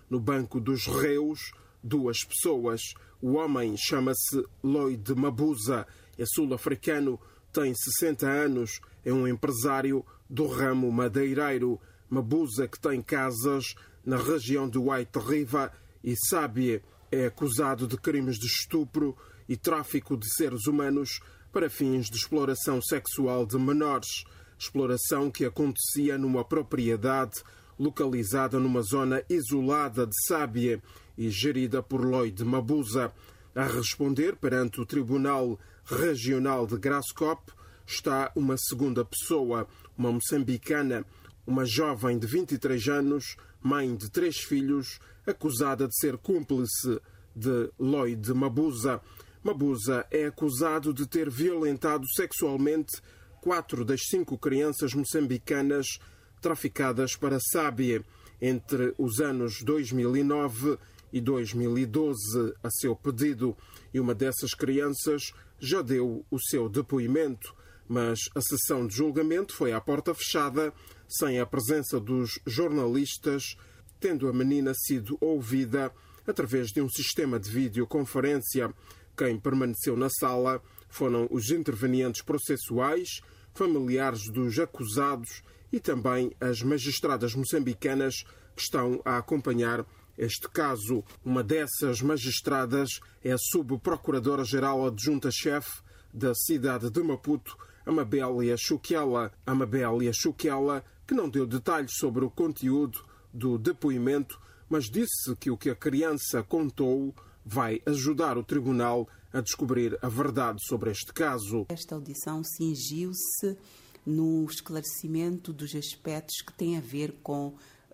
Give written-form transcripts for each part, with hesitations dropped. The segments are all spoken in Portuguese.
no banco dos réus 2 pessoas. O homem chama-se Lloyd Mabuza, é sul-africano, tem 60 anos, é um empresário do ramo madeireiro. Mabuza, que tem casas na região de White River e Sábia, é acusado de crimes de estupro e tráfico de seres humanos para fins de exploração sexual de menores. Exploração que acontecia numa propriedade localizada numa zona isolada de Sábia e gerida por Lloyd Mabuza. A responder perante o Tribunal Regional de Graskop está uma segunda pessoa, uma moçambicana, uma jovem de 23 anos, mãe de 3 filhos, acusada de ser cúmplice de Lloyd Mabuza. Mabuza é acusado de ter violentado sexualmente 4 das 5 crianças moçambicanas traficadas para Sábia entre os anos 2009 e 2012, a seu pedido. E uma dessas crianças já deu o seu depoimento, mas a sessão de julgamento foi à porta fechada, sem a presença dos jornalistas, tendo a menina sido ouvida através de um sistema de videoconferência. Quem permaneceu na sala foram os intervenientes processuais, familiares dos acusados e também as magistradas moçambicanas que estão a acompanhar este caso. Uma dessas magistradas é a subprocuradora-geral adjunta-chefe da cidade de Maputo, Amabélia Chuquela. Amabélia Chuquela, que não deu detalhes sobre o conteúdo do depoimento, mas disse que o que a criança contou vai ajudar o tribunal a descobrir a verdade sobre este caso. Esta audição cingiu-se no esclarecimento dos aspectos que têm a ver com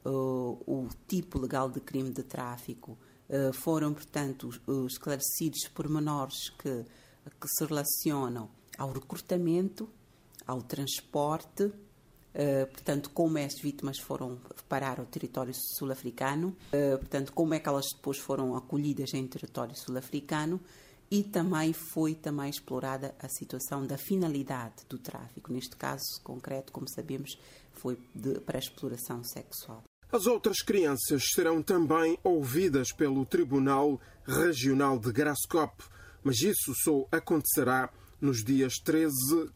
o tipo legal de crime de tráfico. Foram, portanto, esclarecidos pormenores que se relacionam ao recrutamento, ao transporte, portanto, como as vítimas foram parar ao território sul-africano, portanto, como é que elas depois foram acolhidas em território sul-africano, e também foi explorada a situação da finalidade do tráfico. Neste caso concreto, como sabemos, foi para a exploração sexual. As outras crianças serão também ouvidas pelo Tribunal Regional de Graskop, mas isso só acontecerá nos dias 13,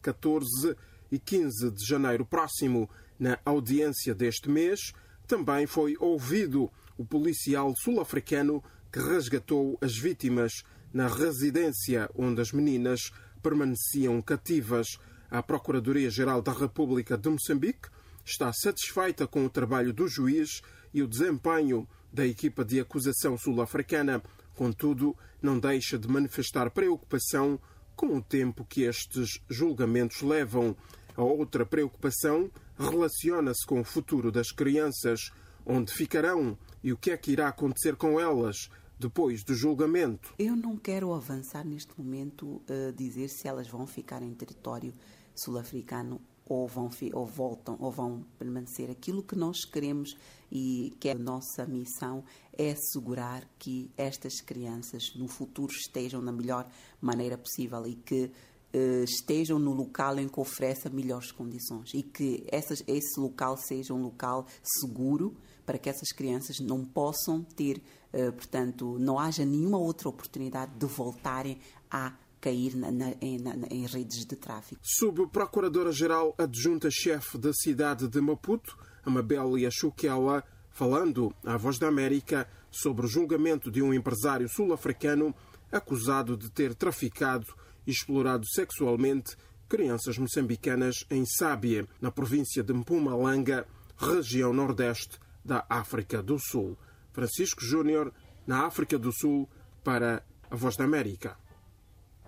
14 e 15 de janeiro próximo. Na audiência deste mês, também foi ouvido o policial sul-africano que resgatou as vítimas na residência onde as meninas permaneciam cativas. A Procuradoria-Geral da República de Moçambique está satisfeita com o trabalho do juiz e o desempenho da equipa de acusação sul-africana. Contudo, não deixa de manifestar preocupação com o tempo que estes julgamentos levam. A outra preocupação relaciona-se com o futuro das crianças, onde ficarão e o que é que irá acontecer com elas depois do julgamento. Eu não quero avançar neste momento dizer se elas vão ficar em território sul-africano ou vão permanecer. Aquilo que nós queremos e que é a nossa missão é assegurar que estas crianças no futuro estejam da melhor maneira possível e que estejam no local em que ofereça melhores condições e que esse local seja um local seguro para que essas crianças não possam ter, portanto, não haja nenhuma outra oportunidade de voltarem a cair em redes de tráfico. Subprocuradora-Geral Adjunta-Chefe da cidade de Maputo, Amabélia Chuquela, falando à Voz da América sobre o julgamento de um empresário sul-africano acusado de ter traficado e explorado sexualmente crianças moçambicanas em Sábia, na província de Mpumalanga, região nordeste da África do Sul. Francisco Júnior, na África do Sul, para a Voz da América.